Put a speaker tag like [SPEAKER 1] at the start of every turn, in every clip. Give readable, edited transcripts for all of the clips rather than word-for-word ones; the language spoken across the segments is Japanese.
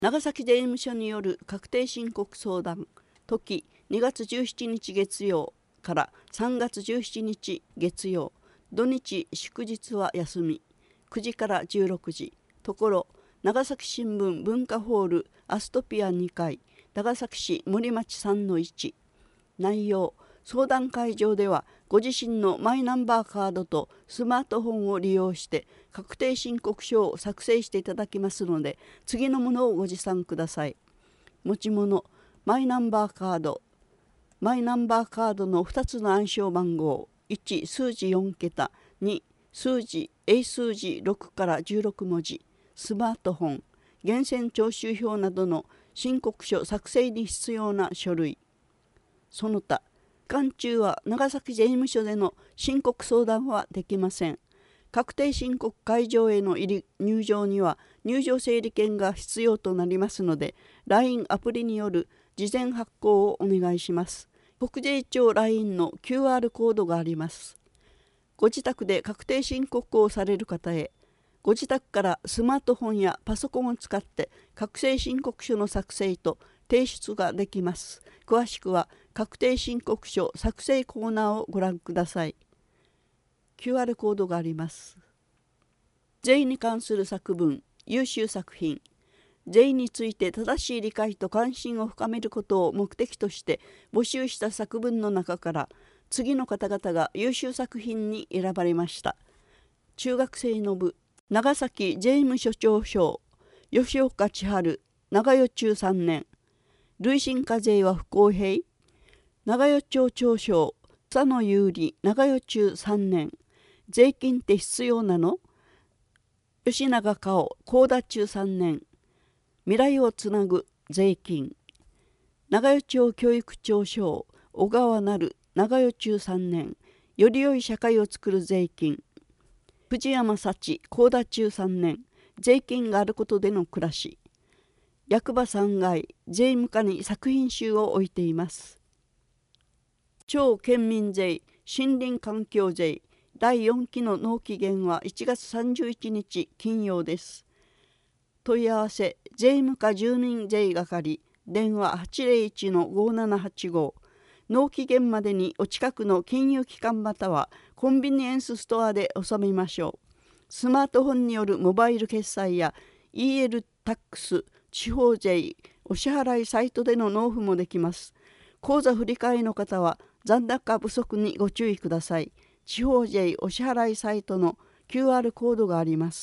[SPEAKER 1] 長崎税務署による確定申告相談、時2月17日月曜から3月17日月曜、土日祝日は休み、9時から16時、ところ、長崎新聞文化ホールアストピア2階、長崎市森町 3-1。内容、相談会場ではご自身のマイナンバーカードとスマートフォンを利用して確定申告書を作成していただきますので、次のものをご持参ください。持ち物、マイナンバーカードの2つの暗証番号、1数字4桁、2数字6から16文字、スマートフォン、源泉徴収票などの申告書作成に必要な書類。その他、期間中は長崎税務署での申告相談はできません。確定申告会場への入場には入場整理券が必要となりますので、 LINE アプリによる事前発行をお願いします。国税庁 LINE の QR コードがあります。ご自宅で確定申告をされる方へ、ご自宅からスマートフォンやパソコンを使って確定申告書の作成と提出ができます。詳しくは確定申告書作成コーナーをご覧ください。QR コードがあります。税に関する作文、優秀作品。税について正しい理解と関心を深めることを目的として募集した作文の中から次の方々が優秀作品に選ばれました。中学生の部、長崎税務署長賞、吉岡千春、長与中3年。累進課税は不公平。長与町長賞、佐野有利、長与中3年。税金って必要なの？吉永香尾、高田中3年。未来をつなぐ税金。長与町教育長賞、小川なる、長与中3年。より良い社会をつくる税金。藤山幸、高田中3年。税金があることでの暮らし。役場3階、税務課に作品集を置いています。超県民税、森林環境税、第4期の納期限は1月31日金曜です。問い合わせ、税務課住民税係、電話801-5785。納期限までにお近くの金融機関またはコンビニエンスストアで納めましょう。スマートフォンによるモバイル決済や EL タックス、地方税、お支払いサイトでの納付もできます。口座振替の方は残高不足にご注意ください。地方税お支払いサイトの QR コードがあります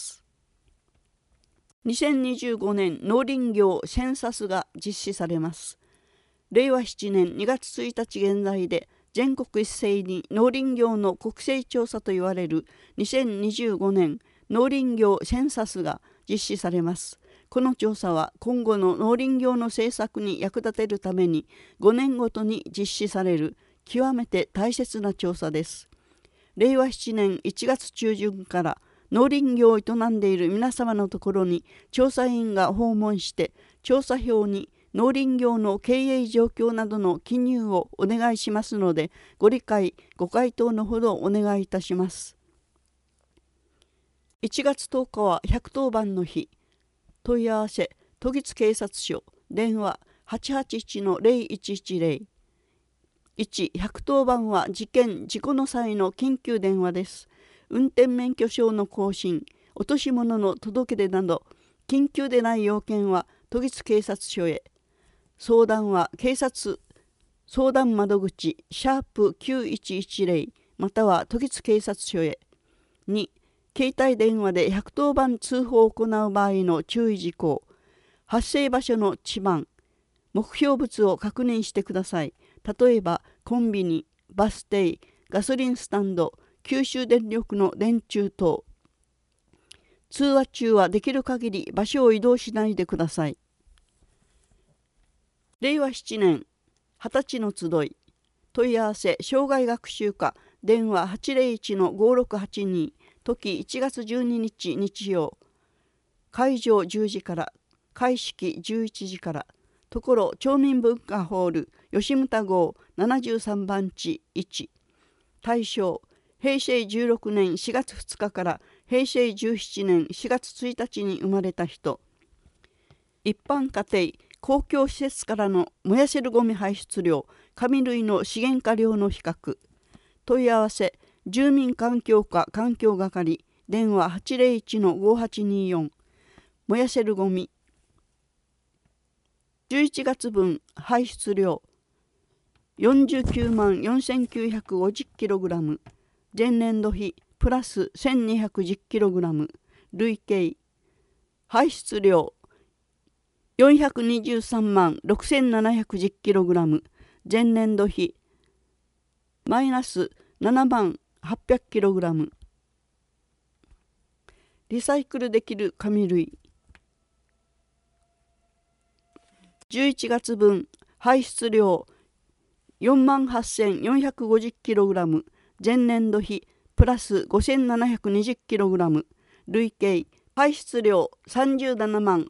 [SPEAKER 1] 。2025年農林業センサスが実施されます。令和7年2月1日現在で全国一斉に農林業の国勢調査といわれる2025年農林業センサスが実施されます。この調査は今後の農林業の政策に役立てるために5年ごとに実施される極めて大切な調査です。令和7年1月中旬から農林業を営んでいる皆様のところに調査員が訪問して調査票に農林業の経営状況などの記入をお願いしますので、ご理解ご回答のほどお願いいたします。1月10日は110番の日。問い合わせ、都議津警察署、電話881-0110。110番は事故の際の緊急電話です。運転免許証の更新、落とし物の届け出など、緊急でない要件は都議津警察署へ。相談は警察相談窓口#9110または都議津警察署へ。2、携帯電話で110番通報を行う場合の注意事項。発生場所の地番、目標物を確認してください。例えばコンビニ、バス停、ガソリンスタンド、九州電力の電柱等。通話中はできる限り場所を移動しないでください。令和7年20歳の集い。問い合わせ、障害学習課、電話801-5682。時1月12日日曜。会場10時から、開式11時から。ところ、町民文化ホール、吉牟号73番地1。対象、平成16年4月2日から平成17年4月1日に生まれた人。 一般家庭、公共施設からの燃やせるゴミ排出量、紙類の資源化量の比較。問い合わせ、住民環境課環境係、電話801-5824。燃やせるゴミ。11月分排出量、49万 4950kg、前年度比プラス 1210kg、累計排出量423万 6710kg、前年度比マイナス7万 800kg。リサイクルできる紙類、11月分排出量4万 8450kg、前年度比プラス 5720kg、累計排出量37万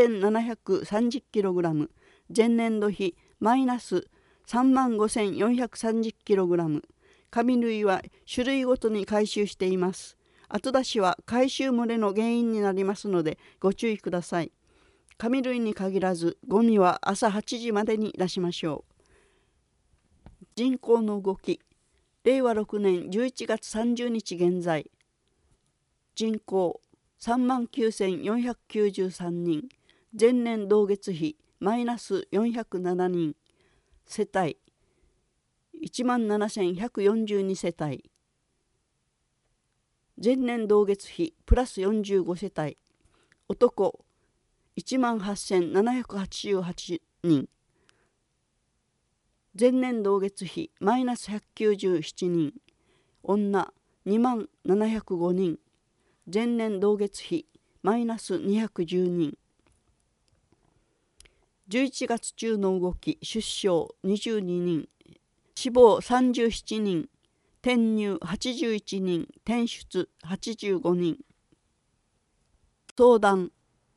[SPEAKER 1] 3730kg、前年度比マイナス3万 5430kg。紙類は種類ごとに回収しています。後出しは回収漏れの原因になりますのでご注意ください。紙類に限らずゴミは朝8時までに出しましょう。人口の動き、令和6年11月30日現在、人口39,493人、前年同月比マイナス407人、世帯17,142世帯、前年同月比プラス45世帯、男18,788人、前年同月比マイナス197人、女2705人、前年同月比マイナス210人。11月中の動き、出生22人、死亡37人、転入81人、転出85人。相談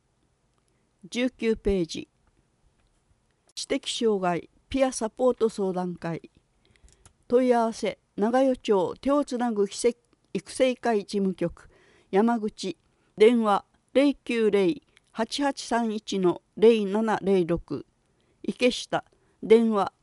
[SPEAKER 1] 19ページ。知的障害ピアサポート相談会。問い合わせ、長与町手をつなぐ育成会事務局山口、電話 090-8831-0706、池下、電話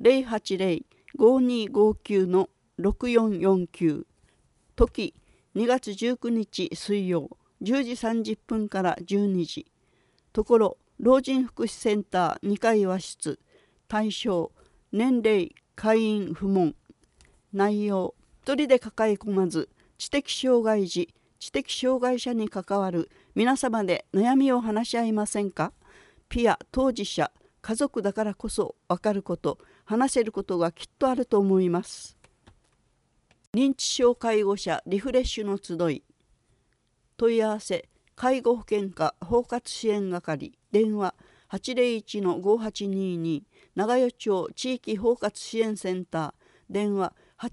[SPEAKER 1] 080-5259-6449。時2月19日水曜10時30分から12時。ところ老人福祉センター2階和室。対象年齢会員不問。内容、一人で抱え込まず知的障害児、知的障害者に関わる皆様で悩みを話し合いませんか。ピア当事者、家族だからこそ分かること、話せることがきっとあると思います。認知症介護者リフレッシュの集い。問い合わせ、介護保険課包括支援係、電話 801-5822、長与町地域包括支援センター、電話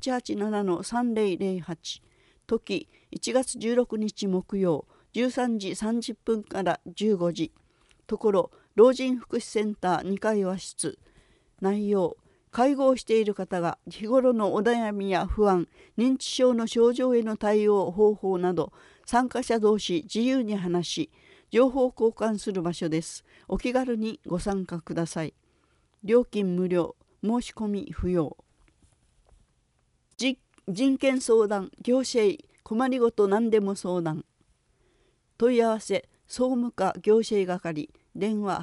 [SPEAKER 1] 887-3008。時1月16日木曜13時30分から15時。ところ老人福祉センター2階和室。内容、介護をしている方が日頃のお悩みや不安、認知症の症状への対応方法など参加者同士自由に話し、情報交換する場所です。お気軽にご参加ください。料金無料、申し込み不要。人権相談、行政、困りごと何でも相談。問い合わせ、総務課行政係、電話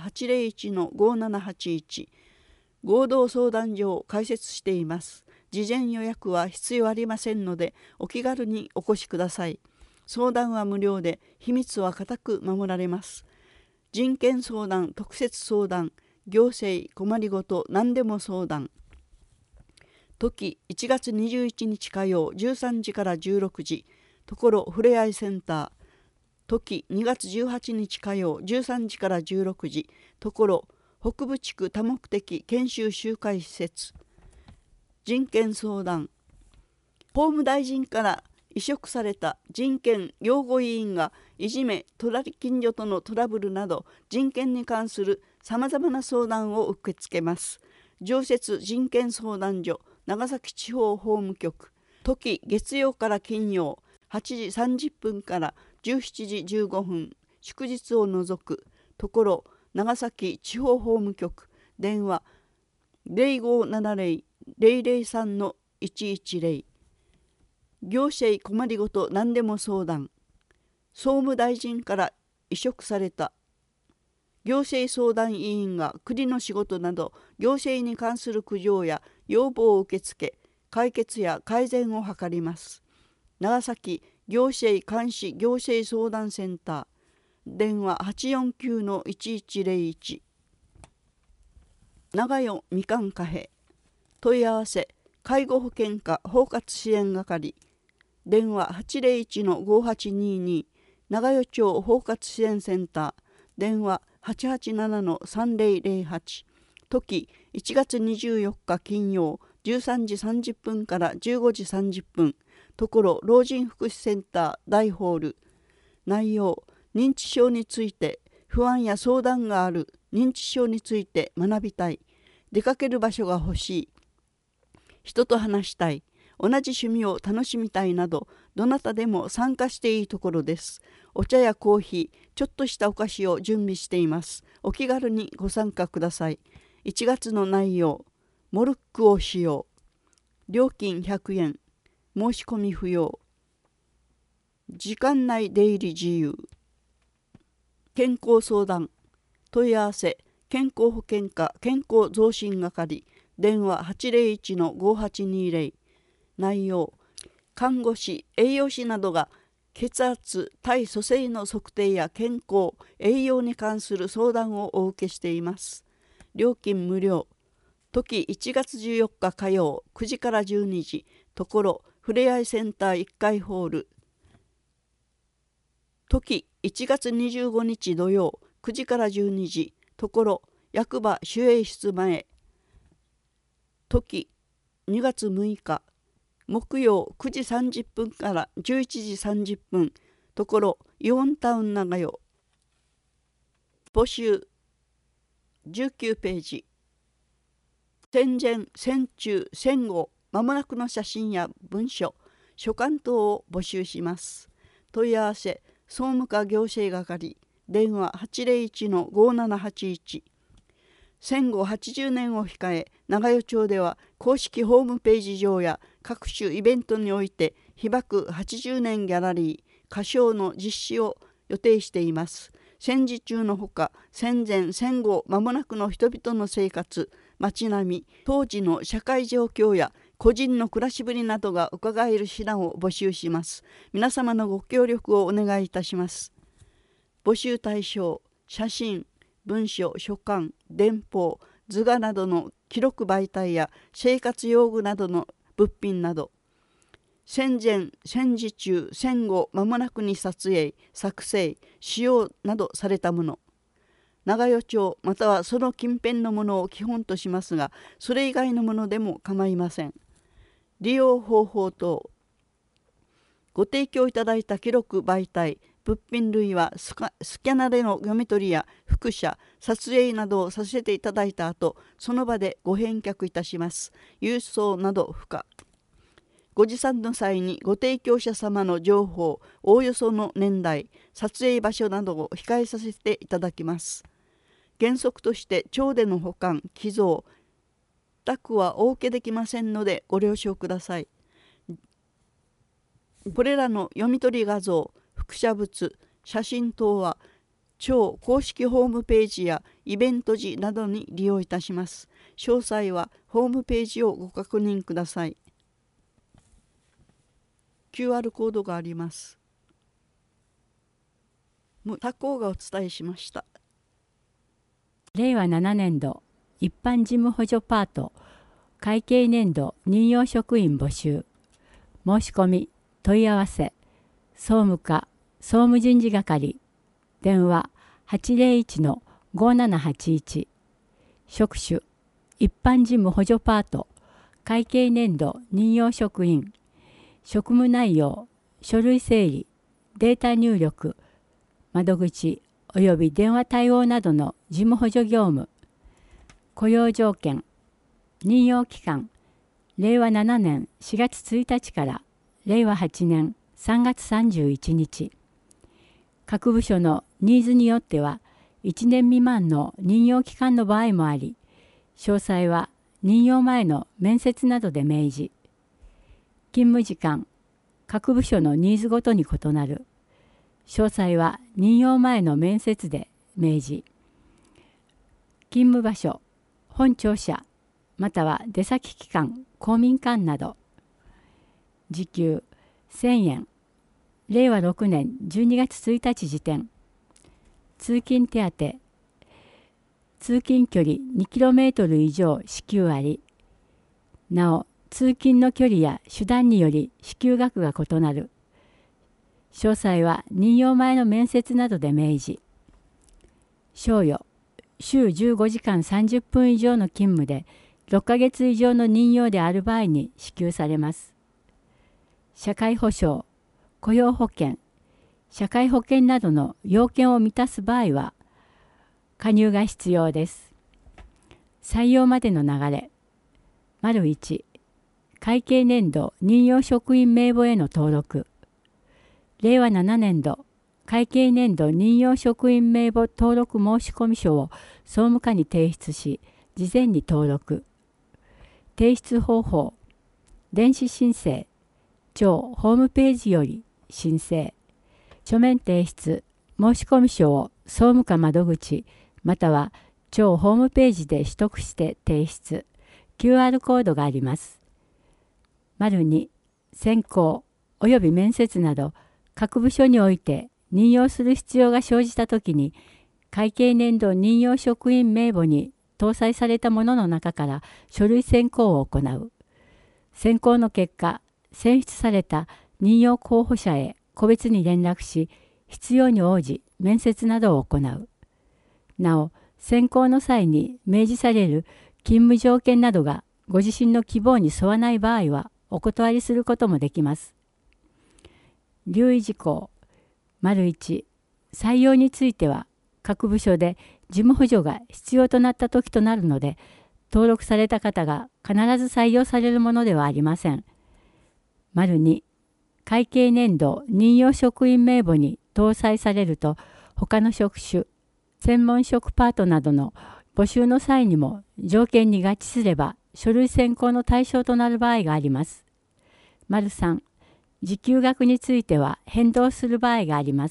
[SPEAKER 1] 801-5781。合同相談所を開設しています。事前予約は必要ありませんので、お気軽にお越しください。相談は無料で、秘密は固く守られます。人権相談、特設相談、行政、困りごと何でも相談。時1月21日火曜13時から16時。ところふれあいセンター。時2月18日火曜13時から16時。ところ北部地区多目的研修集会施設。人権相談。法務大臣から委嘱された人権擁護委員がいじめ、隣近所とのトラブルなど人権に関するさまざまな相談を受け付けます。常設人権相談所長崎地方法務局。時月曜から金曜8時30分から17時15分。祝日を除く。ところ長崎地方法務局電話 0570-003-110 行政困りごと何でも相談総務大臣から委嘱された行政相談委員が国の仕事など行政に関する苦情や要望を受け付け解決や改善を図ります。長崎行政監視行政相談センター電話 849-1101 長与みかんカフェ問い合わせ介護保険課包括支援係電話 801-5822 長与町包括支援センター電話 887-3008 時1月24日金曜13時30分から15時30分ところ老人福祉センター大ホール内容認知症について不安や相談がある認知症について学びたい出かける場所が欲しい人と話したい同じ趣味を楽しみたいなどどなたでも参加していいところです。お茶やコーヒーちょっとしたお菓子を準備しています。お気軽にご参加ください。1月の内容モルックを使用料金100円申し込み不要時間内出入り自由健康相談問い合わせ健康保険課健康増進係電話 801-5820 内容看護師栄養士などが血圧体組成の測定や健康栄養に関する相談をお受けしています。料金無料時1月14日火曜9時から12時ところふれあいセンター1階ホール時1月25日土曜9時から12時ところ役場守衛室前時2月6日木曜9時30分から11時30分ところイオンタウン長与募集19ページ戦前戦中戦後間もなくの写真や文書書簡等を募集します。問い合わせ総務課行政係電話 801-5781 戦後80年を控え長与町では公式ホームページ上や各種イベントにおいて被爆80年ギャラリー歌唱の実施を予定しています。戦時中のほか戦前戦後間もなくの人々の生活街並み当時の社会状況や個人の暮らしぶりなどが伺える手段を募集します。皆様のご協力をお願いいたします。募集対象写真文書書簡電報図画などの記録媒体や生活用具などの物品など戦前戦時中戦後間もなくに撮影作成使用などされたもの長与町またはその近辺のものを基本としますがそれ以外のものでも構いません。利用方法等ご提供いただいた記録媒体物品類はスキャナでの読み取りや複写撮影などをさせていただいた後その場でご返却いたします。郵送など不可。ご持参の際にご提供者様の情報おおよその年代撮影場所などを控えさせていただきます。原則として町での保管寄贈託はお受けできませんのでご了承ください。これらの読み取り画像複写物写真等は町公式ホームページやイベント時などに利用いたします。詳細はホームページをご確認ください。QR コードがあります。他校がお伝えしました。
[SPEAKER 2] 令和7年度一般事務補助パート会計年度任用職員募集申し込み問い合わせ総務課総務人事係電話 801-5781 職種一般事務補助パート会計年度任用職員職務内容書類整理データ入力窓口および電話対応などの事務補助業務雇用条件任用期間令和7年4月1日から令和8年3月31日各部署のニーズによっては 1年未満の任用期間の場合もあり、詳細は任用前の面接などで明示。勤務時間、各部署のニーズごとに異なる。詳細は任用前の面接で明示。勤務場所、本庁舎、または出先機関、公民館など。時給1000円。令和6年12月1日時点。通勤手当。通勤距離 2km 以上支給あり。なお、通勤の距離や手段により支給額が異なる。詳細は任用前の面接などで明示。賞与、週15時間30分以上の勤務で6ヶ月以上の任用である場合に支給されます。社会保障、雇用保険、社会保険などの要件を満たす場合は加入が必要です。採用までの流れ。1、会計年度任用職員名簿への登録。令和7年度会計年度任用職員名簿登録申込書を総務課に提出し、事前に登録。提出方法。電子申請。庁ホームページより申請。書面提出。申込書を総務課窓口または庁ホームページで取得して提出。QR コードがあります。2、選考および面接など各部署において任用する必要が生じたときに、会計年度任用職員名簿に搭載されたものの中から書類選考を行う。選考の結果、選出された任用候補者へ個別に連絡し、必要に応じ面接などを行う。なお、選考の際に明示される勤務条件などがご自身の希望に沿わない場合はお断りすることもできます。留意事項。1、採用については各部署で事務補助が必要となった時となるので、登録された方が必ず採用されるものではありません。2、会計年度任用職員名簿に搭載されると、他の職種、専門職パートなどの募集の際にも条件に合致すれば書類選考の対象となる場合があります。3、時給額については変動する場合があります。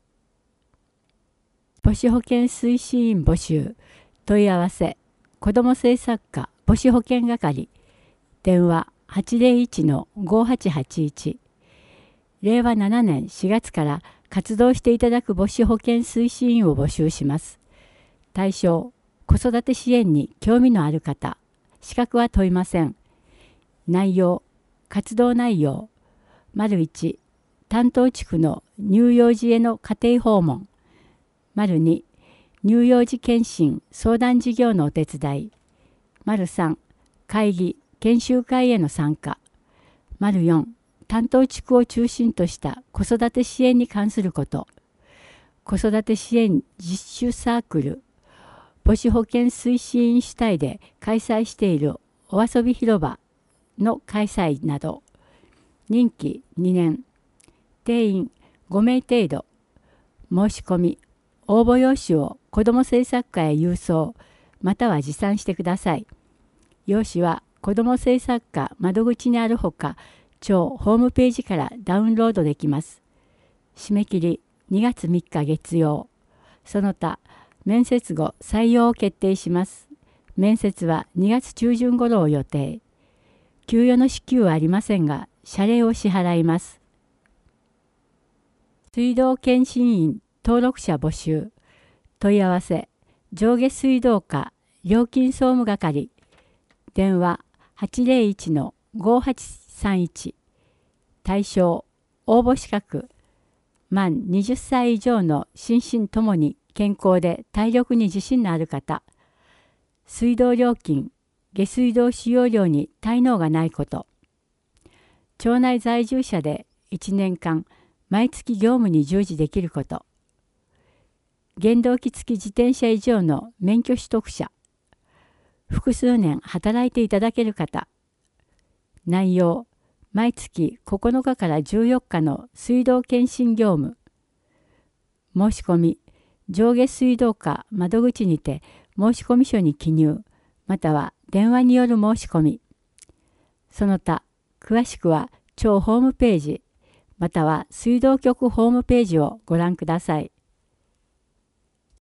[SPEAKER 2] 母子保健推進員募集。問い合わせ。子ども政策課母子保健係。電話 801-5881。令和7年4月から活動していただく母子保健推進員を募集します。対象、子育て支援に興味のある方。資格は問いません。内容、活動内容。1、担当地区の乳幼児への家庭訪問。2、乳幼児検診相談事業のお手伝い。3、会議、研修会への参加。4、担当地区を中心とした子育て支援に関すること。子育て支援実習サークル、母子保健推進員主体で開催しているお遊び広場の開催など。任期2年。定員5名程度。申し込み、応募用紙を子ども政策課へ郵送、または持参してください。用紙は子ども政策課窓口にあるほか、庁ホームページからダウンロードできます。締め切り2月3日月曜。その他、面接後採用を決定します。面接は2月中旬頃を予定。給与の支給はありませんが、謝礼を支払います。水道検診員登録者募集。問い合わせ。上下水道課料金総務係。電話 801-5831。対象。応募資格。満20歳以上の心身ともに健康で体力に自信のある方。水道料金、下水道使用量に滞納がないこと。町内在住者で1年間毎月業務に従事できること。原動機付き自転車以上の免許取得者。複数年働いていただける方。内容、毎月9日から14日の水道検診業務。申し込み、 上下水道課窓口にて申込書に記入、または電話による申し込み。その他、詳しくは町ホームページ、または水道局ホームページをご覧ください。